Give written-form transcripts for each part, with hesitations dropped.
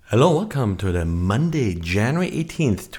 Hello, welcome to the Monday, January 18th,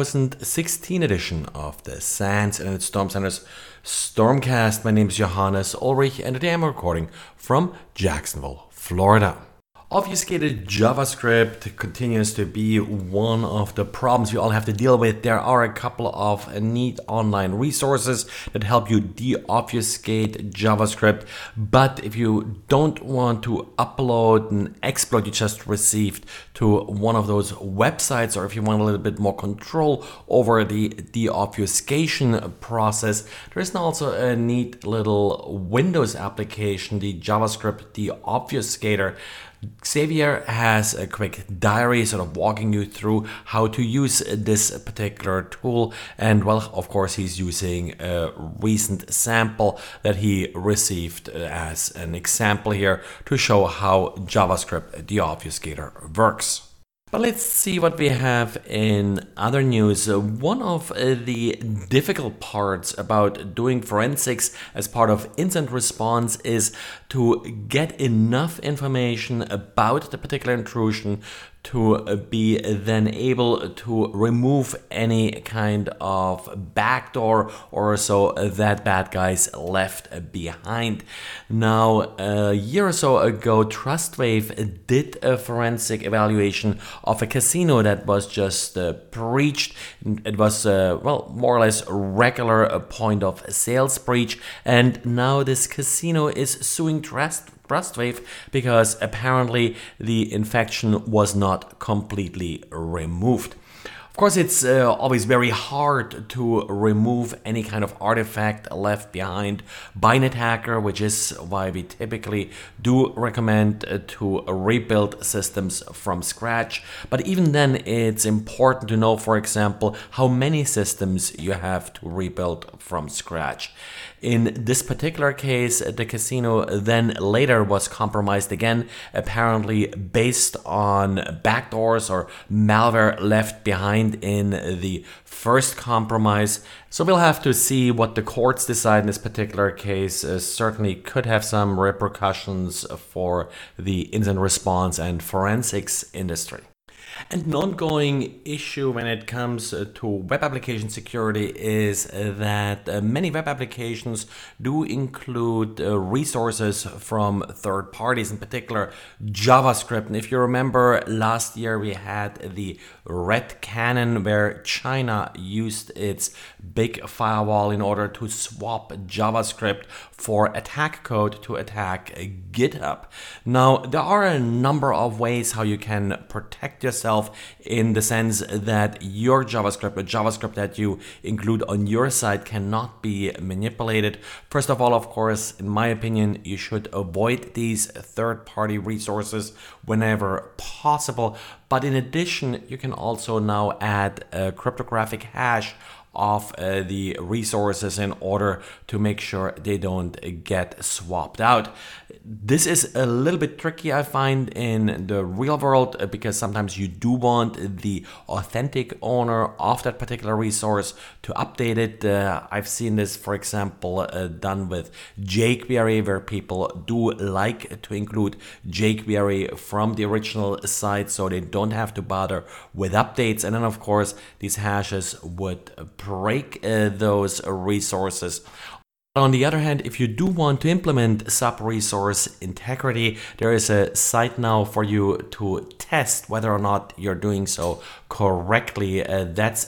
2016 edition of the SANS Internet Storm Center's Stormcast. My name is Johannes Ulrich and today I'm recording from Jacksonville, Florida. Obfuscated JavaScript continues to be one of the problems you all have to deal with. There are a couple of neat online resources that help you deobfuscate JavaScript, but if you don't want to upload an exploit you just received to one of those websites, or if you want a little bit more control over the deobfuscation process, there is also a neat little Windows application, the JavaScript Deobfuscator. Xavier has a quick diary sort of walking you through how to use this particular tool, and well, of course, he's using a recent sample that he received as an example here to show how JavaScript Deobfuscator works. But let's see what we have in other news. One of the difficult parts about doing forensics as part of incident response is to get enough information about the particular intrusion to be then able to remove any kind of backdoor or so that bad guys left behind. Now, a year or so ago, Trustwave did a forensic evaluation of a casino that was just breached. It was, more or less a regular point of sales breach, and now this casino is suing Trustwave because apparently the infection was not completely removed. Of course, it's always very hard to remove any kind of artifact left behind by an attacker, which is why we typically do recommend to rebuild systems from scratch. But even then, it's important to know, for example, how many systems you have to rebuild from scratch. In this particular case, the casino then later was compromised again, apparently based on backdoors or malware left behind in the first compromise. So we'll have to see what the courts decide in this particular case. Certainly could have some repercussions for the incident response and forensics industry. And an ongoing issue when it comes to web application security is that many web applications do include resources from third parties, in particular JavaScript. And if you remember, last year we had the Red Cannon where China used its big firewall in order to swap JavaScript for attack code to attack GitHub. Now, there are a number of ways how you can protect yourself in the sense that your JavaScript, the JavaScript that you include on your site, cannot be manipulated. First of all, of course, in my opinion, you should avoid these third-party resources whenever possible. But in addition, you can also now add a cryptographic hash of the resources in order to make sure they don't get swapped out. This is a little bit tricky, I find, in the real world because sometimes you do want the authentic owner of that particular resource to update it. I've seen this, for example, done with jQuery, where people do like to include jQuery from the original site so they don't have to bother with updates. And then, of course, these hashes would break those resources. On the other hand, if you do want to implement sub-resource integrity, there is a site now for you to test whether or not you're doing so correctly. That's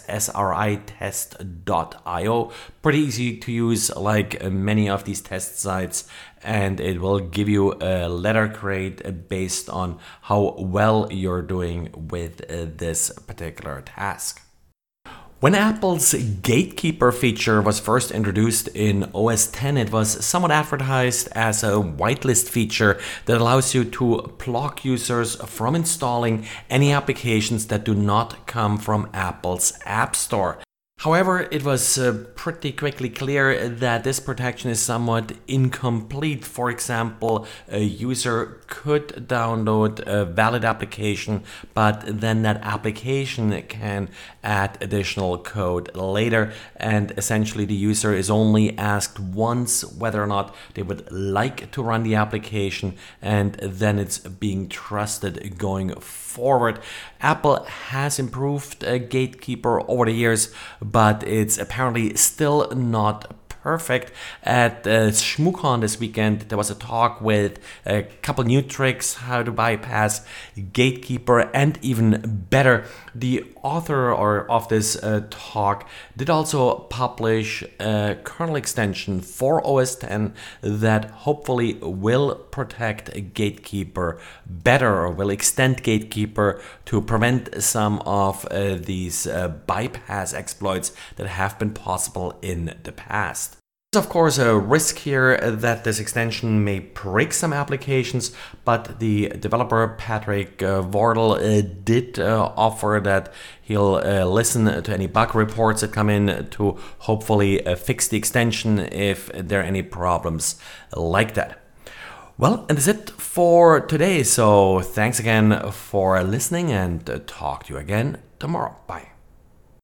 sritest.io. Pretty easy to use, like many of these test sites, and it will give you a letter grade based on how well you're doing with this particular task. When Apple's Gatekeeper feature was first introduced in OS X, it was somewhat advertised as a whitelist feature that allows you to block users from installing any applications that do not come from Apple's App Store. However, it was pretty quickly clear that this protection is somewhat pretty quickly clear that this protection is somewhat incomplete. For example, a user could download a valid application, but then that application can add additional code later, and essentially the user is only asked once whether or not they would like to run the application, and then it's being trusted going forward. Apple has improved Gatekeeper over the years, but it's apparently still not perfect. At ShmooCon this weekend, there was a talk with a couple new tricks how to bypass Gatekeeper, and even better, the author of this talk did also publish a kernel extension for OS X that hopefully will protect Gatekeeper better, or will extend Gatekeeper to prevent some of these bypass exploits that have been possible in the past. There's of course a risk here that this extension may break some applications, but the developer Patrick Wardle did offer that he'll listen to any bug reports that come in to hopefully fix the extension if there are any problems like that. Well, and that's it for today. So thanks again for listening, and talk to you again tomorrow. Bye.